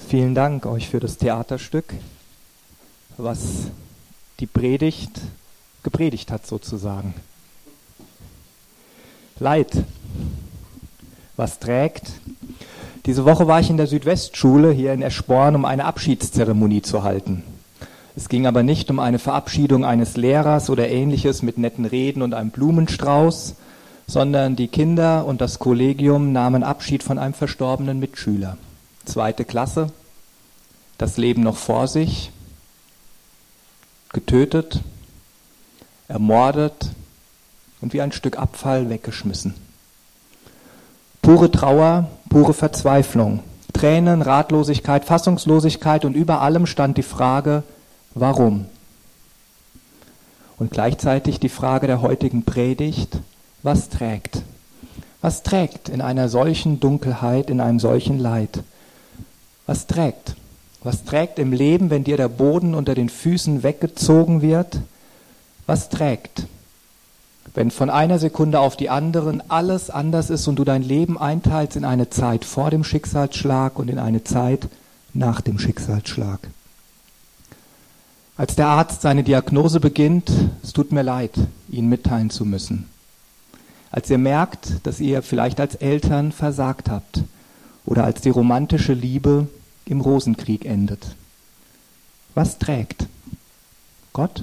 Vielen Dank euch für das Theaterstück, was die Predigt gepredigt hat sozusagen. Leid, was trägt. Diese Woche war ich in der Südwestschule hier in Eschborn, um eine Abschiedszeremonie zu halten. Es ging aber nicht um eine Verabschiedung eines Lehrers oder Ähnliches mit netten Reden und einem Blumenstrauß, sondern die Kinder und das Kollegium nahmen Abschied von einem verstorbenen Mitschüler. 2. Klasse, das Leben noch vor sich, getötet, ermordet und wie ein Stück Abfall weggeschmissen. Pure Trauer, pure Verzweiflung, Tränen, Ratlosigkeit, Fassungslosigkeit und über allem stand die Frage, warum? Und gleichzeitig die Frage der heutigen Predigt, was trägt? Was trägt in einer solchen Dunkelheit, in einem solchen Leid? Was trägt? Was trägt im Leben, wenn dir der Boden unter den Füßen weggezogen wird? Was trägt, wenn von einer Sekunde auf die andere alles anders ist und du dein Leben einteilst in eine Zeit vor dem Schicksalsschlag und in eine Zeit nach dem Schicksalsschlag? Als der Arzt seine Diagnose beginnt, es tut mir leid, Ihnen mitteilen zu müssen. Als ihr merkt, dass ihr vielleicht als Eltern versagt habt oder als die romantische Liebe im Rosenkrieg endet. Was trägt? Gott?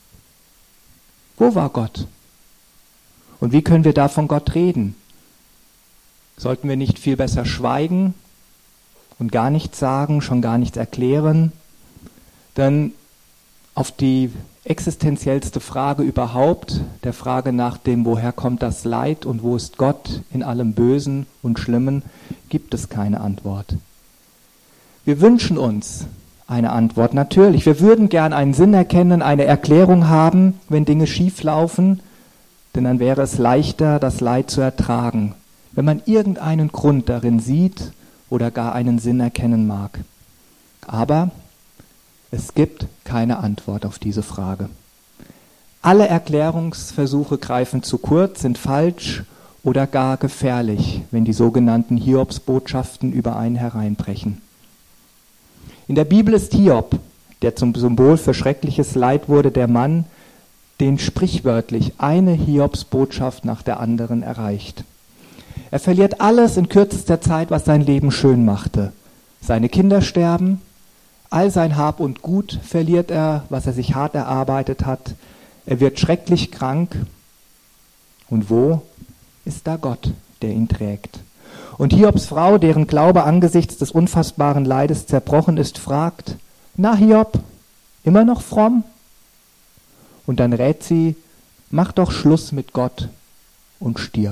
Wo war Gott? Und wie können wir da von Gott reden? Sollten wir nicht viel besser schweigen und gar nichts sagen, schon gar nichts erklären? Denn auf die existenziellste Frage überhaupt, der Frage nach dem, woher kommt das Leid und wo ist Gott in allem Bösen und Schlimmen, gibt es keine Antwort. Wir wünschen uns eine Antwort, natürlich. Wir würden gern einen Sinn erkennen, eine Erklärung haben, wenn Dinge schief laufen, denn dann wäre es leichter, das Leid zu ertragen, wenn man irgendeinen Grund darin sieht oder gar einen Sinn erkennen mag. Aber es gibt keine Antwort auf diese Frage. Alle Erklärungsversuche greifen zu kurz, sind falsch oder gar gefährlich, wenn die sogenannten Hiobsbotschaften über einen hereinbrechen. In der Bibel ist Hiob, der zum Symbol für schreckliches Leid wurde, der Mann, den sprichwörtlich eine Hiobsbotschaft nach der anderen erreicht. Er verliert alles in kürzester Zeit, was sein Leben schön machte. Seine Kinder sterben, all sein Hab und Gut verliert er, was er sich hart erarbeitet hat. Er wird schrecklich krank. Und wo ist da Gott, der ihn trägt? Und Hiobs Frau, deren Glaube angesichts des unfassbaren Leides zerbrochen ist, fragt, na Hiob, immer noch fromm? Und dann rät sie, mach doch Schluss mit Gott und stirb.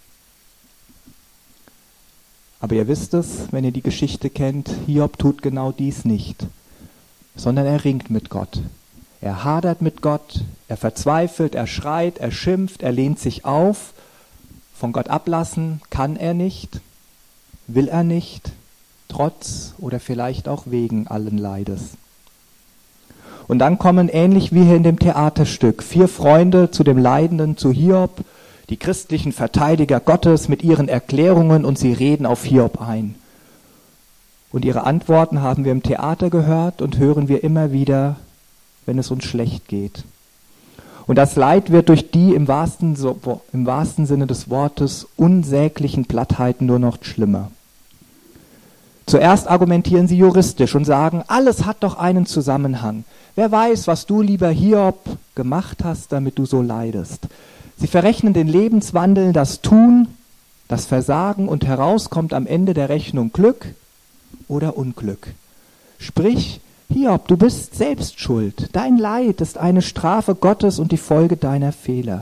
Aber ihr wisst es, wenn ihr die Geschichte kennt, Hiob tut genau dies nicht, sondern er ringt mit Gott. Er hadert mit Gott, er verzweifelt, er schreit, er schimpft, er lehnt sich auf. Von Gott ablassen kann er nicht, will er nicht, trotz oder vielleicht auch wegen allen Leides. Und dann kommen, ähnlich wie hier in dem Theaterstück, 4 Freunde zu dem Leidenden, zu Hiob, die christlichen Verteidiger Gottes mit ihren Erklärungen und sie reden auf Hiob ein. Und ihre Antworten haben wir im Theater gehört und hören wir immer wieder, wenn es uns schlecht geht. Und das Leid wird durch die im wahrsten Sinne des Wortes unsäglichen Plattheiten nur noch schlimmer. Zuerst argumentieren sie juristisch und sagen, alles hat doch einen Zusammenhang. Wer weiß, was du, lieber Hiob, gemacht hast, damit du so leidest. Sie verrechnen den Lebenswandel, das Tun, das Versagen und heraus kommt am Ende der Rechnung Glück oder Unglück. Sprich, Hiob, du bist selbst schuld. Dein Leid ist eine Strafe Gottes und die Folge deiner Fehler.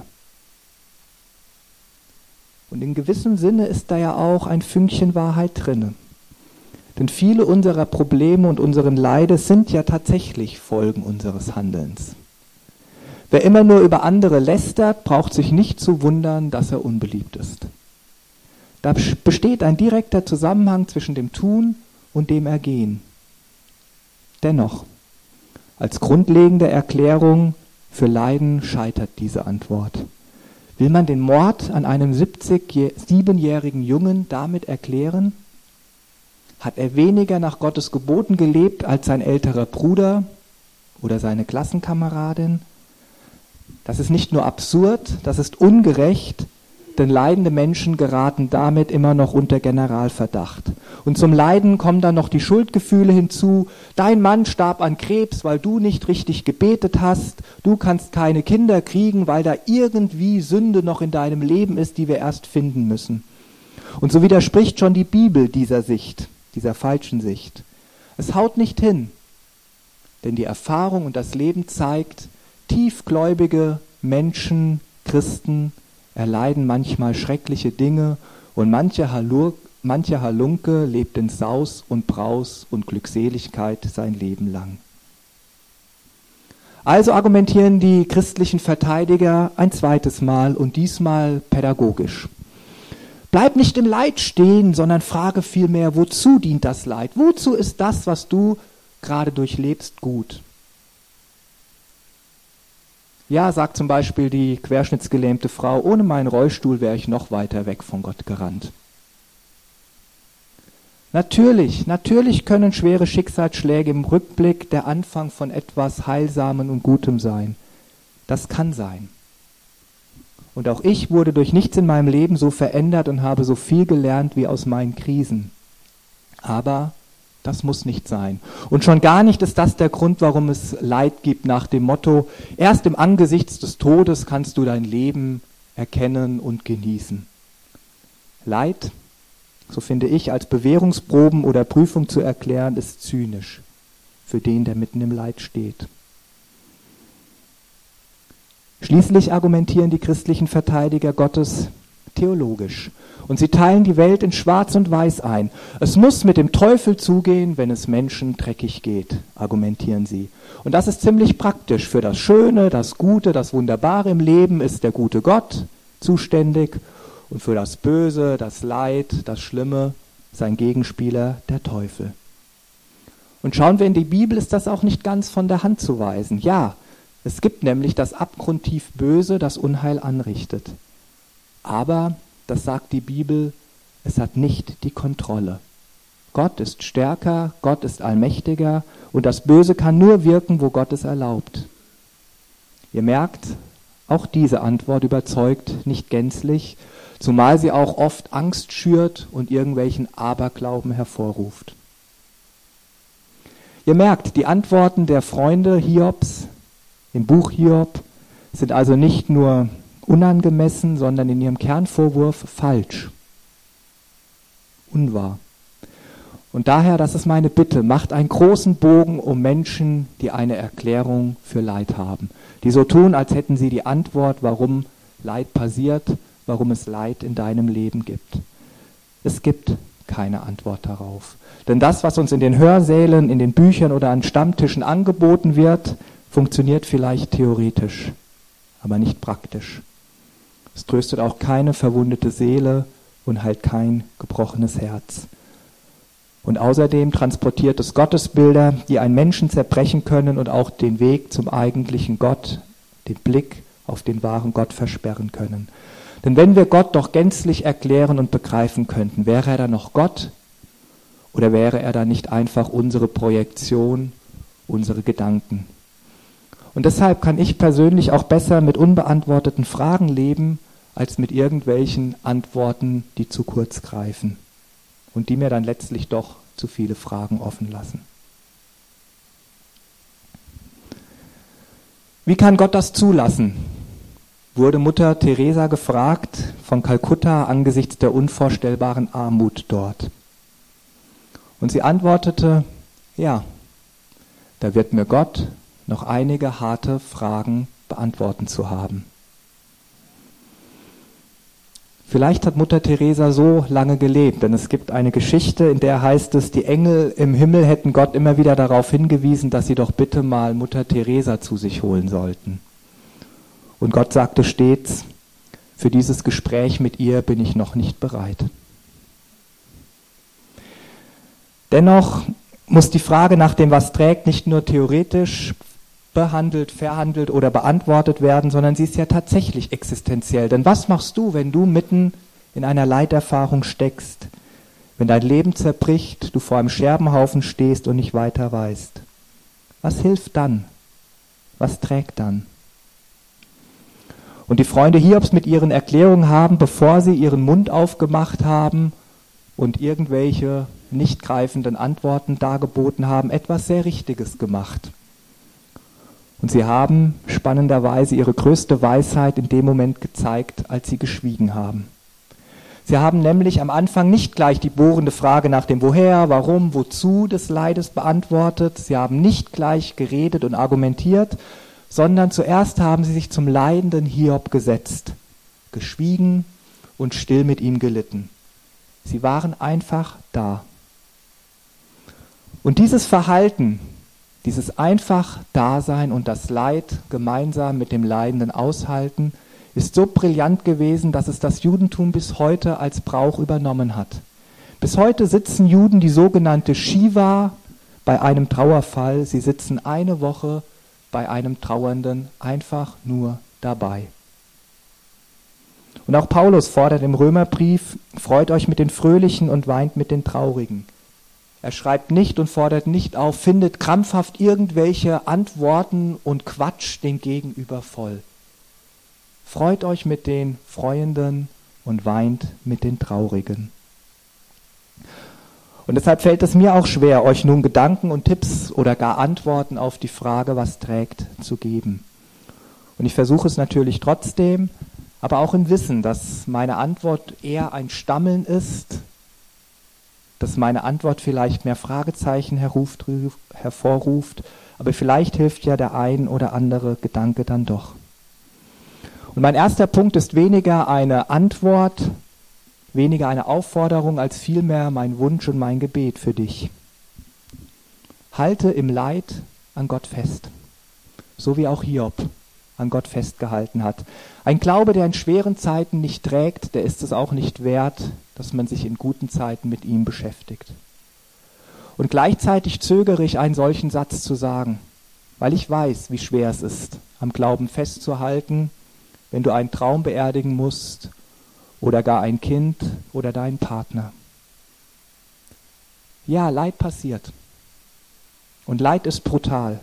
Und in gewissem Sinne ist da ja auch ein Fünkchen Wahrheit drinne. Denn viele unserer Probleme und unseren Leides sind ja tatsächlich Folgen unseres Handelns. Wer immer nur über andere lästert, braucht sich nicht zu wundern, dass er unbeliebt ist. Da besteht ein direkter Zusammenhang zwischen dem Tun und dem Ergehen. Dennoch, als grundlegende Erklärung für Leiden scheitert diese Antwort. Will man den Mord an einem 7-jährigen Jungen damit erklären? Hat er weniger nach Gottes Geboten gelebt als sein älterer Bruder oder seine Klassenkameradin? Das ist nicht nur absurd, das ist ungerecht, denn leidende Menschen geraten damit immer noch unter Generalverdacht. Und zum Leiden kommen dann noch die Schuldgefühle hinzu. Dein Mann starb an Krebs, weil du nicht richtig gebetet hast. Du kannst keine Kinder kriegen, weil da irgendwie Sünde noch in deinem Leben ist, die wir erst finden müssen. Und so widerspricht schon die Bibel dieser Sicht, dieser falschen Sicht. Es haut nicht hin, denn die Erfahrung und das Leben zeigt, tiefgläubige Menschen, Christen, erleiden manchmal schreckliche Dinge und mancher Halunke lebt in Saus und Braus und Glückseligkeit sein Leben lang. Also argumentieren die christlichen Verteidiger ein zweites Mal und diesmal pädagogisch. Bleib nicht im Leid stehen, sondern frage vielmehr, wozu dient das Leid? Wozu ist das, was du gerade durchlebst, gut? Ja, sagt zum Beispiel die querschnittsgelähmte Frau, ohne meinen Rollstuhl wäre ich noch weiter weg von Gott gerannt. Natürlich können schwere Schicksalsschläge im Rückblick der Anfang von etwas Heilsamem und Gutem sein. Das kann sein. Und auch ich wurde durch nichts in meinem Leben so verändert und habe so viel gelernt wie aus meinen Krisen. Aber das muss nicht sein. Und schon gar nicht ist das der Grund, warum es Leid gibt, nach dem Motto, erst im Angesicht des Todes kannst du dein Leben erkennen und genießen. Leid, so finde ich, als Bewährungsproben oder Prüfung zu erklären, ist zynisch für den, der mitten im Leid steht. Schließlich argumentieren die christlichen Verteidiger Gottes theologisch. Und sie teilen die Welt in Schwarz und Weiß ein. Es muss mit dem Teufel zugehen, wenn es Menschen dreckig geht, argumentieren sie. Und das ist ziemlich praktisch. Für das Schöne, das Gute, das Wunderbare im Leben ist der gute Gott zuständig. Und für das Böse, das Leid, das Schlimme, sein Gegenspieler, der Teufel. Und schauen wir in die Bibel, ist das auch nicht ganz von der Hand zu weisen. Ja, es gibt nämlich das abgrundtief Böse, das Unheil anrichtet. Aber, das sagt die Bibel, es hat nicht die Kontrolle. Gott ist stärker, Gott ist allmächtiger und das Böse kann nur wirken, wo Gott es erlaubt. Ihr merkt, auch diese Antwort überzeugt nicht gänzlich, zumal sie auch oft Angst schürt und irgendwelchen Aberglauben hervorruft. Ihr merkt, die Antworten der Freunde Hiobs im Buch Hiob sind also nicht nur unangemessen, sondern in ihrem Kernvorwurf falsch, unwahr. Und daher, das ist meine Bitte, macht einen großen Bogen um Menschen, die eine Erklärung für Leid haben, die so tun, als hätten sie die Antwort, warum Leid passiert, warum es Leid in deinem Leben gibt. Es gibt keine Antwort darauf. Denn das, was uns in den Hörsälen, in den Büchern oder an Stammtischen angeboten wird, funktioniert vielleicht theoretisch, aber nicht praktisch. Es tröstet auch keine verwundete Seele und heilt kein gebrochenes Herz. Und außerdem transportiert es Gottesbilder, die einen Menschen zerbrechen können und auch den Weg zum eigentlichen Gott, den Blick auf den wahren Gott versperren können. Denn wenn wir Gott doch gänzlich erklären und begreifen könnten, wäre er dann noch Gott oder wäre er dann nicht einfach unsere Projektion, unsere Gedanken? Und deshalb kann ich persönlich auch besser mit unbeantworteten Fragen leben, als mit irgendwelchen Antworten, die zu kurz greifen und die mir dann letztlich doch zu viele Fragen offen lassen. Wie kann Gott das zulassen? Wurde Mutter Teresa gefragt von Kalkutta angesichts der unvorstellbaren Armut dort. Und sie antwortete, ja, da wird mir Gott noch einige harte Fragen beantworten zu haben. Vielleicht hat Mutter Teresa so lange gelebt, denn es gibt eine Geschichte, in der heißt es, die Engel im Himmel hätten Gott immer wieder darauf hingewiesen, dass sie doch bitte mal Mutter Teresa zu sich holen sollten. Und Gott sagte stets, für dieses Gespräch mit ihr bin ich noch nicht bereit. Dennoch muss die Frage nach dem, was trägt, nicht nur theoretisch behandelt, verhandelt oder beantwortet werden, sondern sie ist ja tatsächlich existenziell. Denn was machst du, wenn du mitten in einer Leiterfahrung steckst? wenn dein Leben zerbricht, du vor einem Scherbenhaufen stehst und nicht weiter weißt? Was hilft dann? Was trägt dann? Und die Freunde Hiobs mit ihren Erklärungen haben, bevor sie ihren Mund aufgemacht haben und irgendwelche nicht greifenden Antworten dargeboten haben, etwas sehr Richtiges gemacht. Und sie haben spannenderweise ihre größte Weisheit in dem Moment gezeigt, als sie geschwiegen haben. Sie haben nämlich am Anfang nicht gleich die bohrende Frage nach dem Woher, Warum, Wozu des Leides beantwortet. Sie haben nicht gleich geredet und argumentiert, sondern zuerst haben sie sich zum leidenden Hiob gesetzt, geschwiegen und still mit ihm gelitten. Sie waren einfach da. Und dieses Verhalten, dieses einfach Dasein und das Leid gemeinsam mit dem Leidenden aushalten, ist so brillant gewesen, dass es das Judentum bis heute als Brauch übernommen hat. Bis heute sitzen Juden die sogenannte Shiva bei einem Trauerfall. Sie sitzen eine Woche bei einem Trauernden einfach nur dabei. Und auch Paulus fordert im Römerbrief, freut euch mit den Fröhlichen und weint mit den Traurigen. Er schreibt nicht und fordert nicht auf, findet krampfhaft irgendwelche Antworten und quatscht den Gegenüber voll. Freut euch mit den Freuenden und weint mit den Traurigen. Und deshalb fällt es mir auch schwer, euch nun Gedanken und Tipps oder gar Antworten auf die Frage, was trägt, zu geben. Und ich versuche es natürlich trotzdem, aber auch im Wissen, dass meine Antwort eher ein Stammeln ist, dass meine Antwort vielleicht mehr Fragezeichen hervorruft, aber vielleicht hilft ja der ein oder andere Gedanke dann doch. Und mein erster Punkt ist weniger eine Antwort, weniger eine Aufforderung, als vielmehr mein Wunsch und mein Gebet für dich. Halte im Leid an Gott fest, so wie auch Hiob an Gott festgehalten hat. Ein Glaube, der in schweren Zeiten nicht trägt, der ist es auch nicht wert, dass man sich in guten Zeiten mit ihm beschäftigt. Und gleichzeitig zögere ich, einen solchen Satz zu sagen, weil ich weiß, wie schwer es ist, am Glauben festzuhalten, wenn du einen Traum beerdigen musst oder gar ein Kind oder deinen Partner. Ja, Leid passiert. Und Leid ist brutal.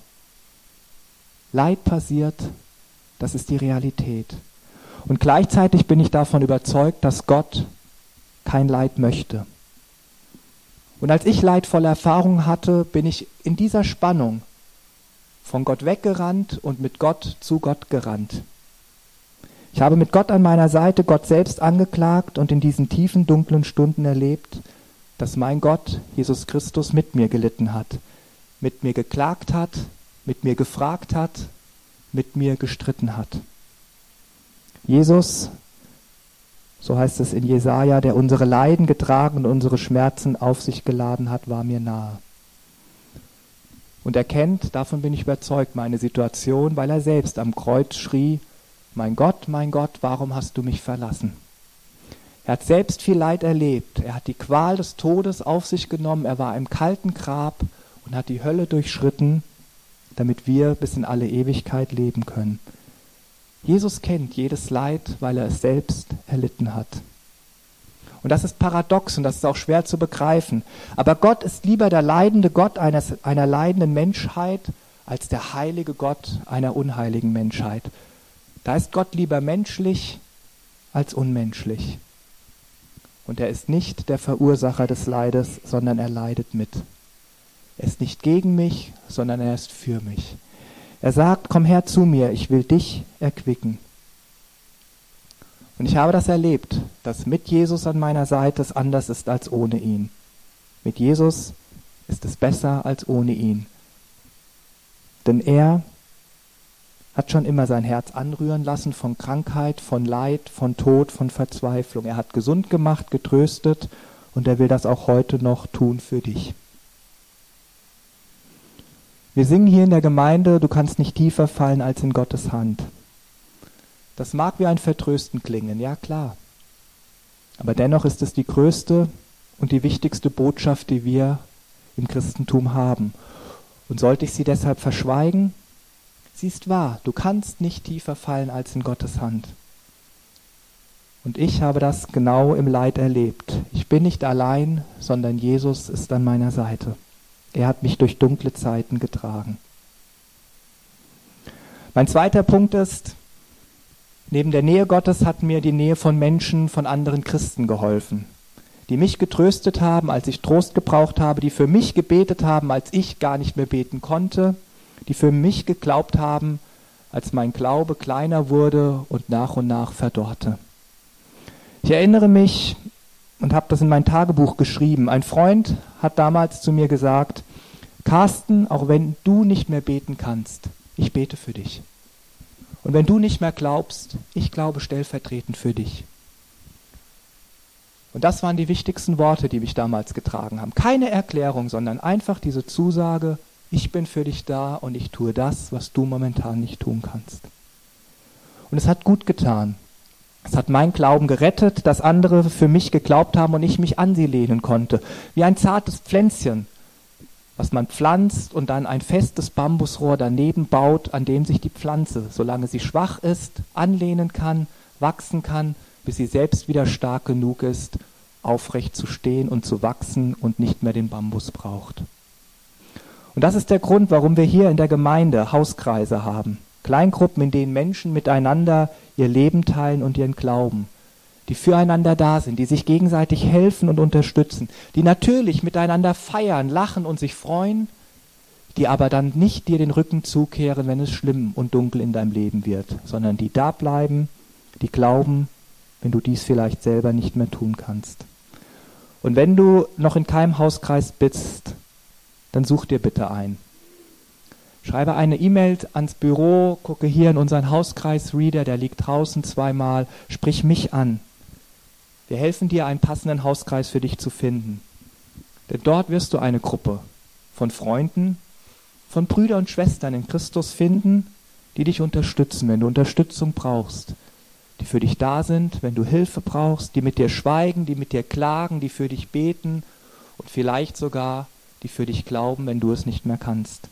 Leid passiert, das ist die Realität. Und gleichzeitig bin ich davon überzeugt, dass Gott kein Leid möchte. Und als ich leidvolle Erfahrungen hatte, bin ich in dieser Spannung von Gott weggerannt und mit Gott zu Gott gerannt. Ich habe mit Gott an meiner Seite Gott selbst angeklagt und in diesen tiefen, dunklen Stunden erlebt, dass mein Gott, Jesus Christus, mit mir gelitten hat, mit mir geklagt hat, mit mir gefragt hat, mit mir gestritten hat. Jesus, so heißt es in Jesaja, der unsere Leiden getragen und unsere Schmerzen auf sich geladen hat, war mir nahe. Und er kennt, davon bin ich überzeugt, meine Situation, weil er selbst am Kreuz schrie, mein Gott, warum hast du mich verlassen? Er hat selbst viel Leid erlebt. Er hat die Qual des Todes auf sich genommen. Er war im kalten Grab und hat die Hölle durchschritten, damit wir bis in alle Ewigkeit leben können. Jesus kennt jedes Leid, weil er es selbst erlitten hat. Und das ist paradox und das ist auch schwer zu begreifen. Aber Gott ist lieber der leidende Gott einer leidenden Menschheit als der heilige Gott einer unheiligen Menschheit. Da ist Gott lieber menschlich als unmenschlich. Und er ist nicht der Verursacher des Leides, sondern er leidet mit. Er ist nicht gegen mich, sondern er ist für mich. Er sagt, komm her zu mir, ich will dich erquicken. Und ich habe das erlebt, dass mit Jesus an meiner Seite es anders ist als ohne ihn. Mit Jesus ist es besser als ohne ihn. Denn er hat schon immer sein Herz anrühren lassen von Krankheit, von Leid, von Tod, von Verzweiflung. Er hat gesund gemacht, getröstet und er will das auch heute noch tun für dich. Wir singen hier in der Gemeinde, du kannst nicht tiefer fallen als in Gottes Hand. Das mag wie ein Vertrösten klingen, ja klar. Aber dennoch ist es die größte und die wichtigste Botschaft, die wir im Christentum haben. Und sollte ich sie deshalb verschweigen? Sie ist wahr, du kannst nicht tiefer fallen als in Gottes Hand. Und ich habe das genau im Leid erlebt. Ich bin nicht allein, sondern Jesus ist an meiner Seite. Er hat mich durch dunkle Zeiten getragen. Mein zweiter Punkt ist, neben der Nähe Gottes hat mir die Nähe von Menschen, von anderen Christen geholfen, die mich getröstet haben, als ich Trost gebraucht habe, die für mich gebetet haben, als ich gar nicht mehr beten konnte, die für mich geglaubt haben, als mein Glaube kleiner wurde und nach verdorrte. Ich erinnere mich und habe das in mein Tagebuch geschrieben. Ein Freund hat damals zu mir gesagt, Carsten, auch wenn du nicht mehr beten kannst, ich bete für dich. Und wenn du nicht mehr glaubst, ich glaube stellvertretend für dich. Und das waren die wichtigsten Worte, die mich damals getragen haben. Keine Erklärung, sondern einfach diese Zusage, ich bin für dich da und ich tue das, was du momentan nicht tun kannst. Und es hat gut getan. Es hat meinen Glauben gerettet, dass andere für mich geglaubt haben und ich mich an sie lehnen konnte. Wie ein zartes Pflänzchen, was man pflanzt und dann ein festes Bambusrohr daneben baut, an dem sich die Pflanze, solange sie schwach ist, anlehnen kann, wachsen kann, bis sie selbst wieder stark genug ist, aufrecht zu stehen und zu wachsen und nicht mehr den Bambus braucht. Und das ist der Grund, warum wir hier in der Gemeinde Hauskreise haben. Kleingruppen, in denen Menschen miteinander ihr Leben teilen und ihren Glauben, die füreinander da sind, die sich gegenseitig helfen und unterstützen, die natürlich miteinander feiern, lachen und sich freuen, die aber dann nicht dir den Rücken zukehren, wenn es schlimm und dunkel in deinem Leben wird, sondern die da bleiben, die glauben, wenn du dies vielleicht selber nicht mehr tun kannst. Und wenn du noch in keinem Hauskreis bist, dann such dir bitte einen. Schreibe eine E-Mail ans Büro, gucke hier in unseren Hauskreis-Reader, der liegt draußen zweimal, sprich mich an. Wir helfen dir, einen passenden Hauskreis für dich zu finden. Denn dort wirst du eine Gruppe von Freunden, von Brüdern und Schwestern in Christus finden, die dich unterstützen, wenn du Unterstützung brauchst, die für dich da sind, wenn du Hilfe brauchst, die mit dir schweigen, die mit dir klagen, die für dich beten und vielleicht sogar, die für dich glauben, wenn du es nicht mehr kannst.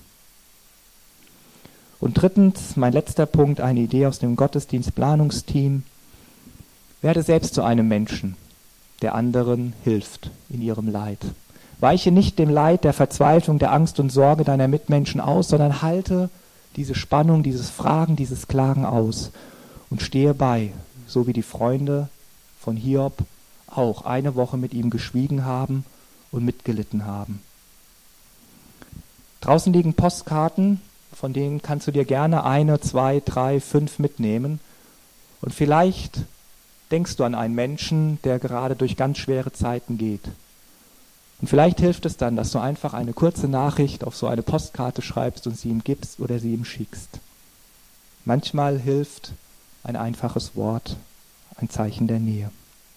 Und drittens, mein letzter Punkt, eine Idee aus dem Gottesdienstplanungsteam. Werde selbst zu einem Menschen, der anderen hilft in ihrem Leid. Weiche nicht dem Leid, der Verzweiflung, der Angst und Sorge deiner Mitmenschen aus, sondern halte diese Spannung, dieses Fragen, dieses Klagen aus und stehe bei, so wie die Freunde von Hiob auch eine Woche mit ihm geschwiegen haben und mitgelitten haben. Draußen liegen Postkarten, von denen kannst du dir gerne 1, 2, 3, 5 mitnehmen. Und vielleicht denkst du an einen Menschen, der gerade durch ganz schwere Zeiten geht. Und vielleicht hilft es dann, dass du einfach eine kurze Nachricht auf so eine Postkarte schreibst und sie ihm gibst oder sie ihm schickst. Manchmal hilft ein einfaches Wort, ein Zeichen der Nähe.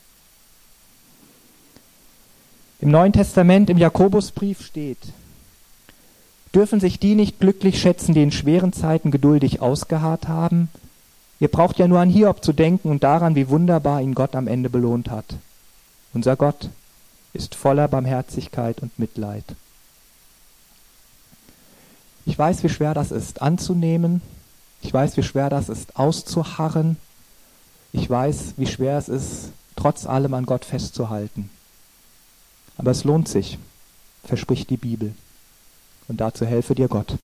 Im Neuen Testament, im Jakobusbrief steht: Dürfen sich die nicht glücklich schätzen, die in schweren Zeiten geduldig ausgeharrt haben? Ihr braucht ja nur an Hiob zu denken und daran, wie wunderbar ihn Gott am Ende belohnt hat. Unser Gott ist voller Barmherzigkeit und Mitleid. Ich weiß, wie schwer das ist, anzunehmen. Ich weiß, wie schwer das ist, auszuharren. Ich weiß, wie schwer es ist, trotz allem an Gott festzuhalten. Aber es lohnt sich, verspricht die Bibel. Und dazu helfe dir Gott.